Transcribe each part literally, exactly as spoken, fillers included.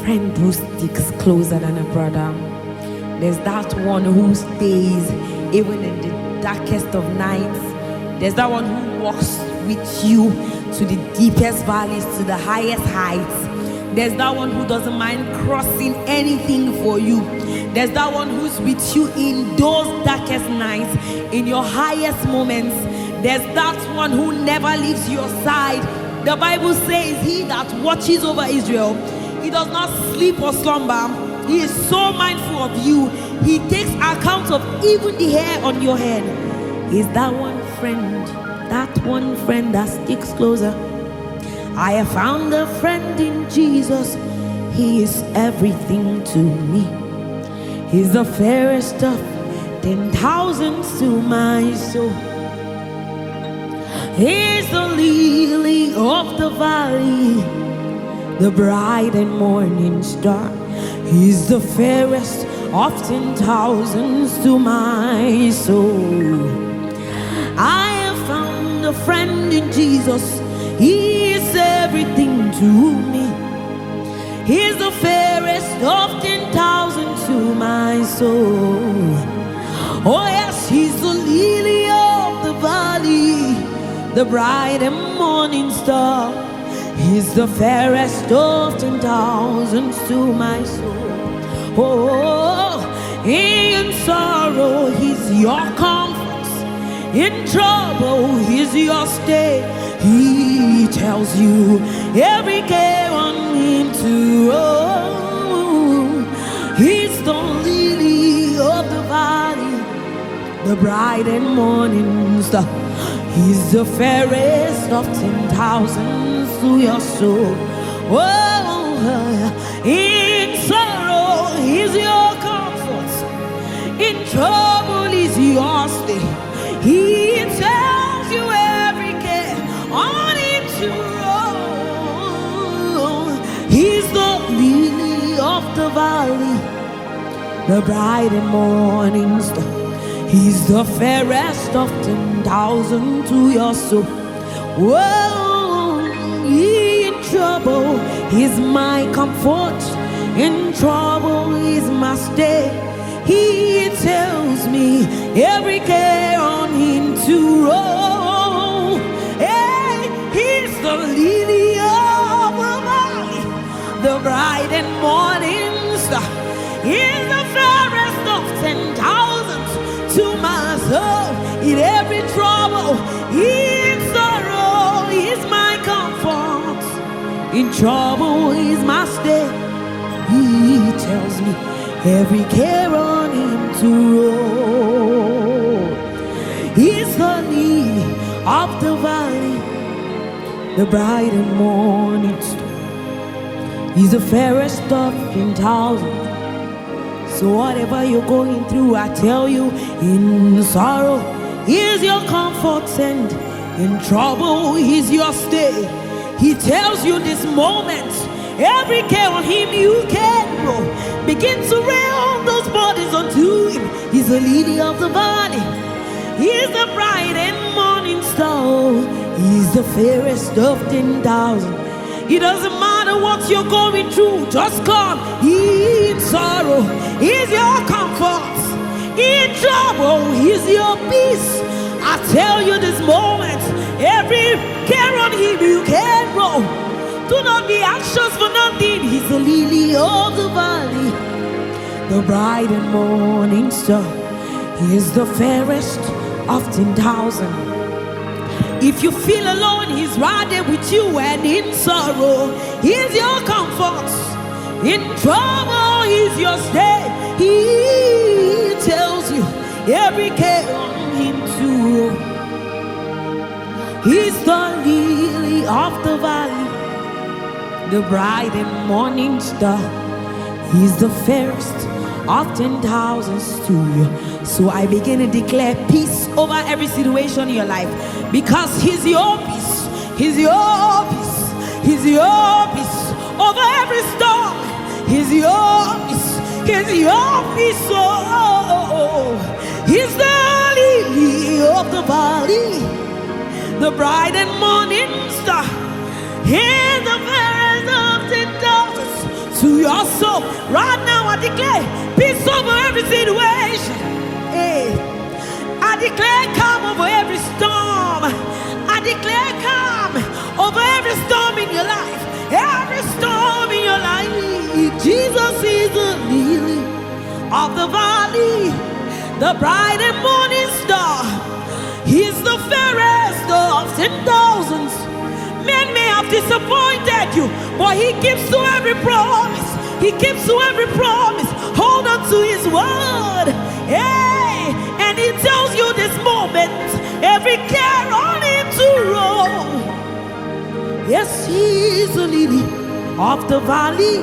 friend who sticks closer than a brother. There's that one who stays even in the darkest of nights. There's that one who walks with you to the deepest valleys, to the highest heights. There's that one who doesn't mind crossing anything for you. There's that one who's with you in those darkest nights, in your highest moments. There's that one who never leaves your side. The Bible says he that watches over Israel, he does not sleep or slumber. He is so mindful of you. He takes account of even the hair on your head. He's that one friend, that one friend that sticks closer. I have found a friend in Jesus. He is everything to me. He's the fairest of ten thousands to my soul. He's the lily of the valley, the bright and morning star. He's the fairest of ten thousands to my soul. I have found a friend in Jesus. He is everything to me. He's the fairest of ten thousands to my soul. Oh yes, he's the lily of the valley, the bright and morning star. He's the fairest of ten thousands to my soul. Oh, in sorrow, he's your comfort. In trouble, he's your stay. He tells you every care on him to roll. He's the lily of the valley, the bright and morning star. He's the fairest of ten thousands to your soul. Oh, in sorrow, he's your comfort. In trouble, he's your stay. He tells you every care on him to roll. He's the lily of the valley, the bright and morning star. He's the fairest of ten thousand to your soul. Whoa, in trouble, he's my comfort. In trouble, he's my stay. He tells me every care on him to roll. Hey, he's the lily of the valley, the bright and morning star. He's the fairest of ten thousands to my soul. In every trouble, in sorrow, he's my comfort. In trouble, he's my stay. He tells me every care on him to roll. He's the lily of the valley, the bright and morning star. He's the fairest of ten thousand. So whatever you're going through, I tell you, in sorrow, he's your comfort, and in trouble, he's your stay. He tells you this moment, every care on him you can roll. Begin to roll those bodies unto him. He's the lily of the valley. He's the bright and morning star. He's the fairest of ten thousand. It doesn't matter what you're going through, just come. In sorrow, he's your comfort. In trouble, he's your peace. I tell you this moment, every care on him you can roll. Do not be anxious for nothing. He's the lily of the valley, the bright and morning star. He is the fairest of ten thousand. If you feel alone, he's right there with you. And in sorrow, he's your comfort. In trouble, he's your stay. He tells you every care on him too. He's the lily of the valley, the bright and morning star. He's the fairest of ten thousands to you. So I begin to declare peace over every situation in your life, because he's your peace. He's your peace. He's your peace over every storm. He's your peace. He's your peace. Oh, he's the lily of the valley, the bright and morning star. He's the fairest of ten thousands to your soul. Right now I declare peace over every situation. Hey. I declare calm over every storm. I declare calm over every storm in your life. Every storm in your life. Jesus is the lily of the valley, the bright and morning star. He's the fairest of ten thousands. Men may have disappointed you, but he keeps to every promise. He keeps to every promise. Hold on to his word. Hey, and he tells you this moment, every care on him to roll. Yes, he's the lily of the valley.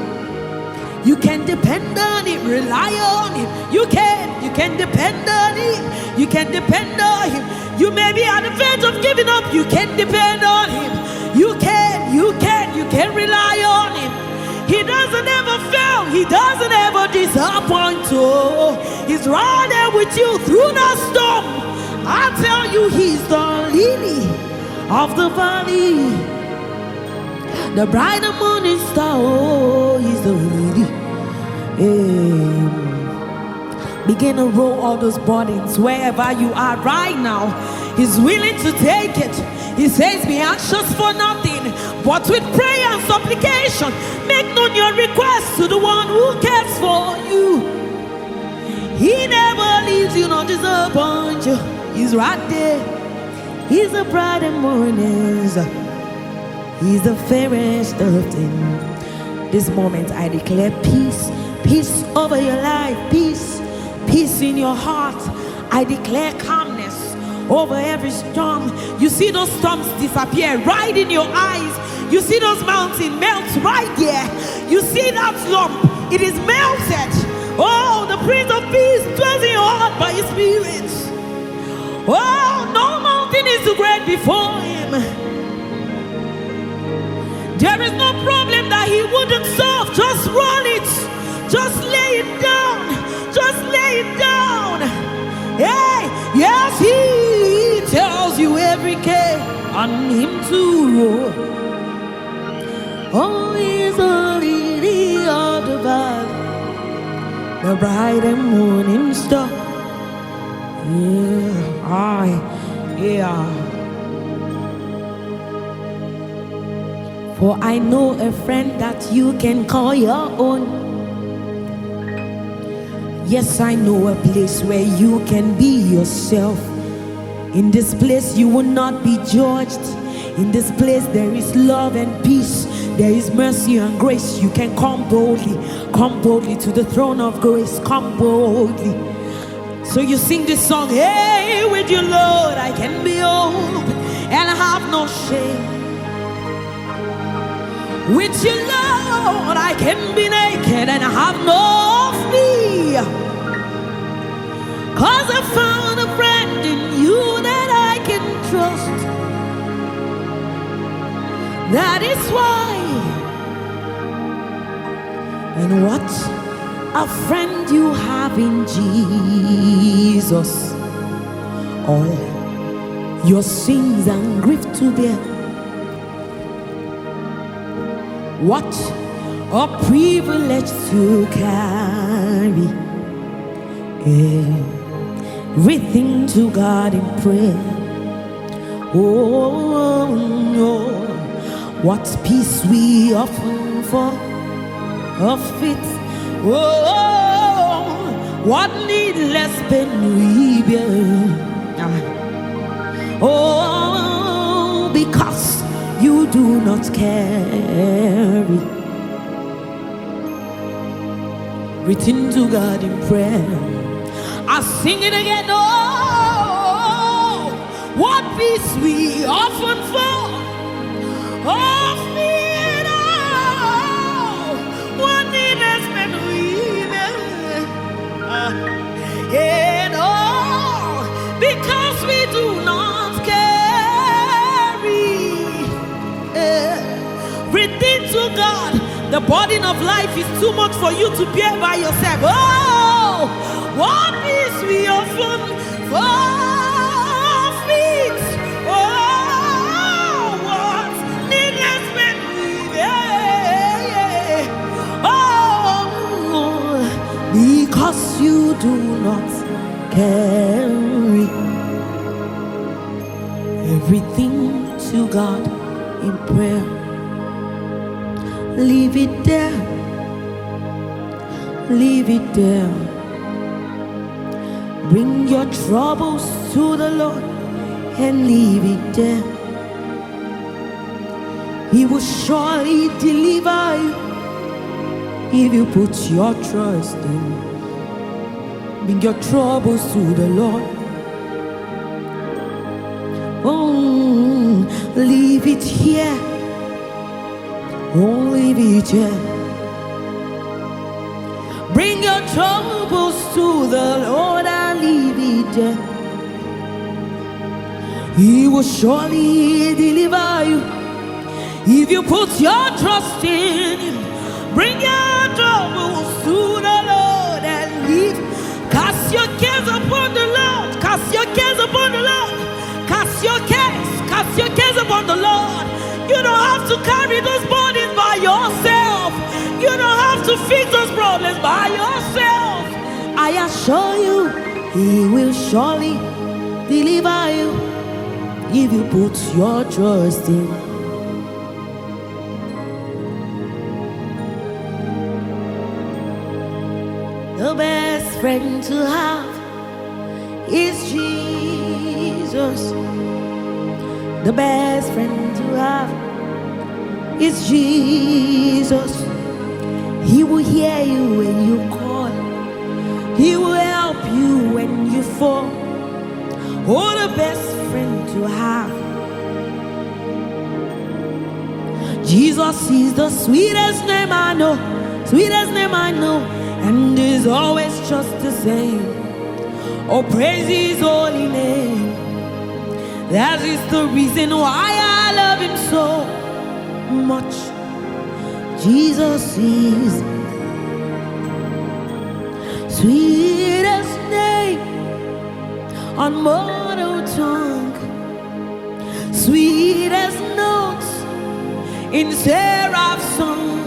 You can depend on him, rely on him. You can, you can depend on him. You can depend on him. You may be at the verge of giving up. You can depend on him. You can, you can, you can rely on him. He doesn't ever fail. He doesn't ever disappoint. Oh, he's right there with you through the storm. I tell you, he's the lily of the valley, the bright and morning star. Oh, he's the lily. Hey. Begin to roll all those burdens wherever you are right now. He's willing to take it. He says, be anxious for nothing, but with prayer and supplication, make known your requests to the one who cares for you. He never leaves you, nor disappoints you. He's right there. He's the bright and morning star. He's the fairest of them. This moment I declare peace. Peace over your life. Peace. Peace in your heart. I declare calmness over every storm. You see those storms disappear right in your eyes. You see those mountains melt right there. You see that slump. It is melted. Oh, the Prince of Peace dwells in your heart by his Spirit. Oh, no mountain is too great before him. There is no problem that he wouldn't solve. Just roll it. Just lay it down. Just lay it down. Hey, yes, he tells you every care on him to roll. Oh, he's the lily of the valley, the bright and morning star. Yeah, I, yeah. For I know a friend that you can call your own. Yes, I know a place where you can be yourself. In this place you will not be judged. In this place there is love and peace. There is mercy and grace. You can come boldly. Come boldly to the throne of grace. Come boldly. So you sing this song. Hey, with your Lord I can be open and have no shame. With your Lord I can be naked and have no fear. Cause I found a friend in you that I can trust. That is why. And what a friend you have in Jesus. All your sins and grief to bear. What a privilege to carry everything to God in prayer. Oh no, what peace we often for of it. Oh, what needless pain we bear. Oh, because you do not carry. Written to God in prayer. I sing it again. Oh, what peace we often fall. Oh, fear, oh, what needless pain we bear. And oh, because we do not carry. Written to God. The burden of life is too much for you to bear by yourself. Oh, what peace we often forfeit. Oh, what needless pain we bear. Oh, do not carry everything to God in prayer. Leave it there, leave it there. Bring your troubles to the Lord and leave it there. He will surely deliver you if you put your trust in Him. Bring your troubles to the Lord. Oh, leave it here. Oh, leave it here. Bring your troubles to the Lord and leave it there. He will surely deliver you if you put your trust in Him. Bring your troubles to the Lord and leave. Cast your cares upon the Lord. Cast your cares upon the Lord. Cast your cares. Cast your cares upon the Lord. You don't have to carry those burdens by yourself. You don't have to fix those problems by yourself. I assure you, He will surely deliver you if you put your trust in. The best friend to have is Jesus. The best friend to have is Jesus. He will hear you when you call. He will help you when you fall. Oh, the best friend to have. Jesus is the sweetest name I know. Sweetest name I know. And is always just the same. Oh, praise His holy name. That is the reason why I love Him so much. Jesus is sweetest name on mortal tongue, sweetest notes in seraph song,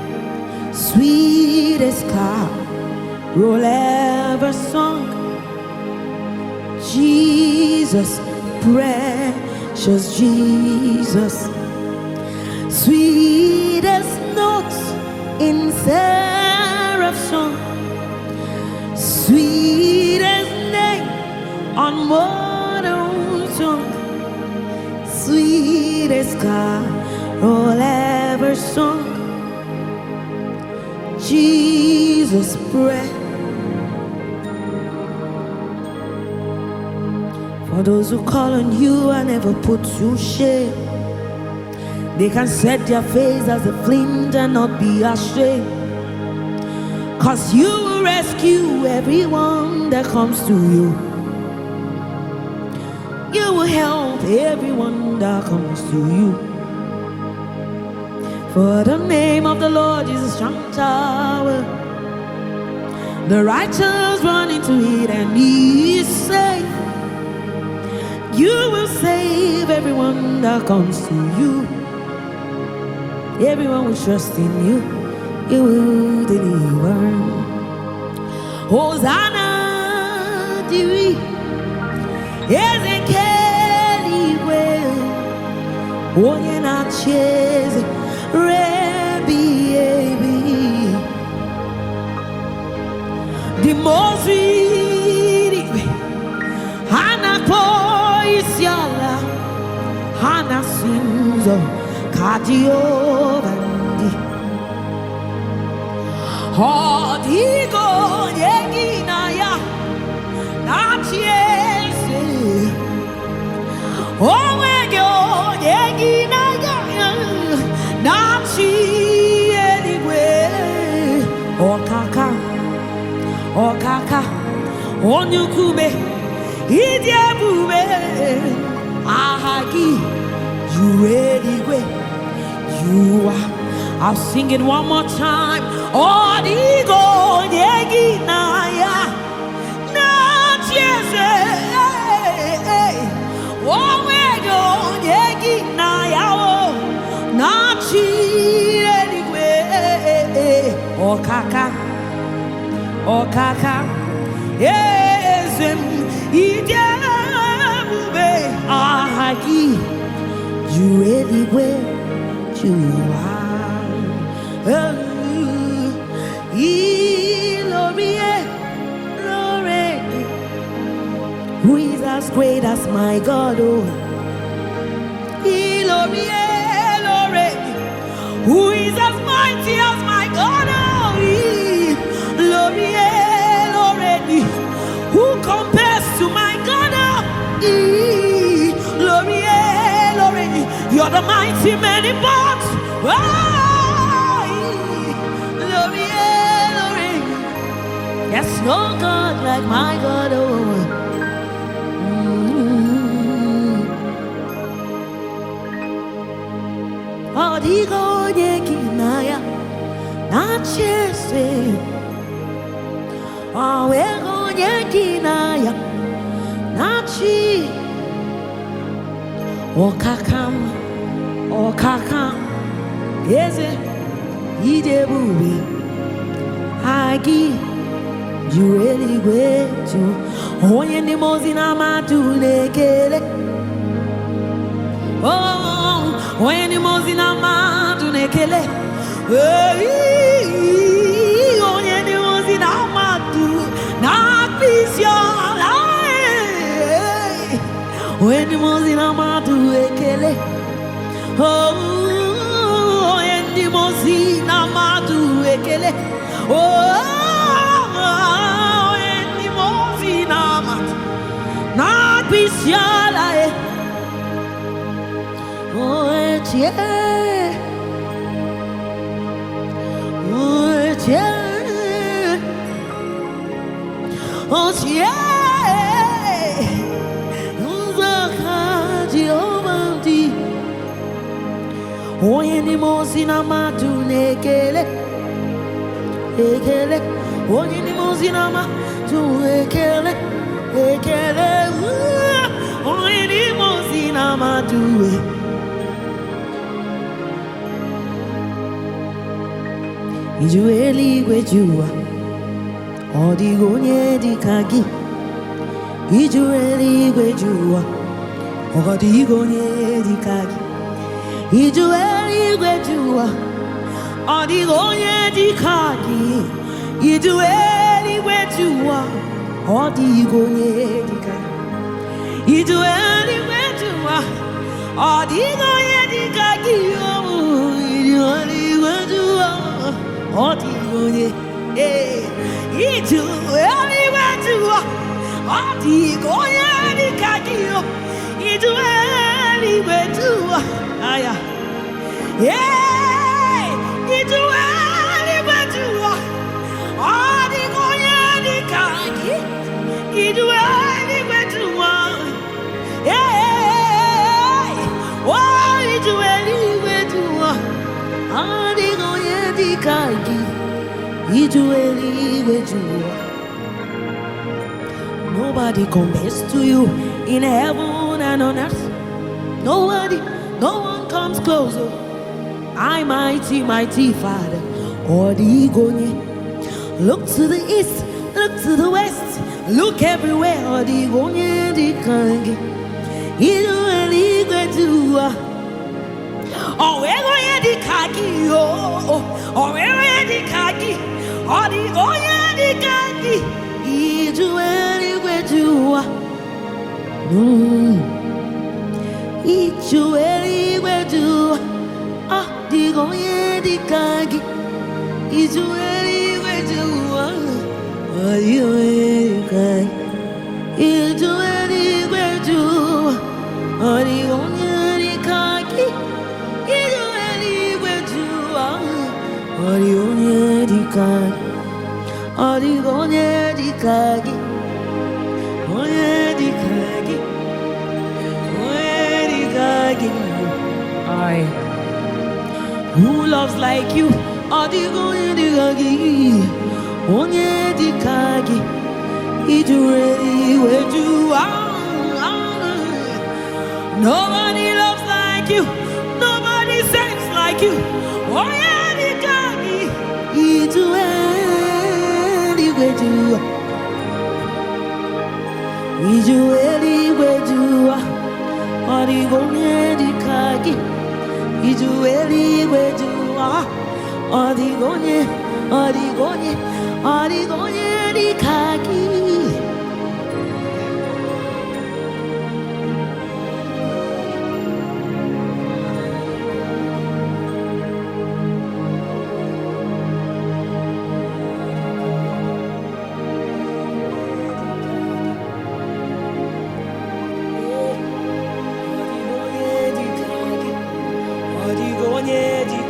sweetest carol ever sung. Jesus, precious Jesus, sweetest notes in seraph song, sweetest name on mortal tongue, sweetest carol ever sung. Jesus, pray for those who call on you and never put to shame. They can set their face as a flint and not be ashamed. Cause you will rescue everyone that comes to you. You will help everyone that comes to you. For the name of the Lord is a strong tower. The righteous run into it and he is safe. You will save everyone that comes to you. Everyone will trust in you. You will deliver. Hosanna, Diri, Ezekiel, well, Onye na cheze, Rebi, Ebi, the most Hana Poisiala, Hana Sinzo, Kadio Bandi, Hodigo Yeginaya, Nachiese, Owego Yeginaya, Nachi anyway, Okaka, Okaka, Onyukube. Idiabube, Ahagi, you ready? You are. I'll sing it one more time. Oh, Digo, Yegi, Naya, not yes, oh, where go, Yegi, Naya, not she anyway, oh, Kaka, oh, Kaka. Ezem idebube ahagi jueligwe juwa Ilorie Lore who is as great as my God oh Ilorie Lore who is as mighty as my God oh Ilorie Who compares to my God? L'Oreal, L'Oreal, you're the mighty many parts. L'Oreal, L'Oreal, there's no God like my God. Oh, oh, digo yekinaya, not chese. Oh, ego yekinaya, nachi. Oh kakam, oh kakam, yes it. Idebubi, hagi, jueli gwetu. Oh yendi mozina matu nekele. Oh, oh yendi mozina matu nekele. Oh yendi mozina matu. Not this your life. When the Mozina Matu Ekele. Oh, when the Mozina Matu Ekele. Oh, when the Mozina Matu. Not this your life. Oh, it's yeah. Oh, it's yeah. Oh, yeah, oh, any mozina matu nekele, ekele. Oh, any mozina matu ekele, ekele. Oh, any mozina matu. Ijueli gwejua. Odigonye dikagi Ijueli gwejua Odigonye dikagi Ijueli gwejua Odigonye dikagi Ijueli gwejua Odigonye dikagi Ijueli gwejua Odigonye dikagi Ijueli gwejua Odigonye eh Itu anywhere to Ati goya ni kagio Itu anywhere to Aya Yeah Itu anywhere to Ati goya ni kagi Itu anywhere to Yeah Oh itu anywhere to Ati goya ni kagi Nobody compares to you in heaven and on earth. Nobody, no one comes closer. I mighty, mighty Father. Odigonye. Look to the east, look to the west, look everywhere. Odigonye dikange. Idueli gwetua. Oh, egoye dikagi. Oh, oh, egoye dikagi. Odigonye dikagi. Idueli gwetua. Idueli gwetua. Odigonye dikagi. Idueli gwetua. Odigonye dikagi. Idueli gwetua. Odigonye dikagi. Idueli gwetua. Odigonye dikagi. Odigonye dikagi. Onye dikagi. Onye dikagi. Aye. Who loves like you? Odigonye dikagi. Onye dikagi. Idueli gwetua. Nobody loves like you. Nobody saves like you. Onye dikagi. Idueli gwetua. 이주엘이 외주와 어디고니 가기 이주엘이 외주와 어디고니 어디고니 어디고니 가기 어디고니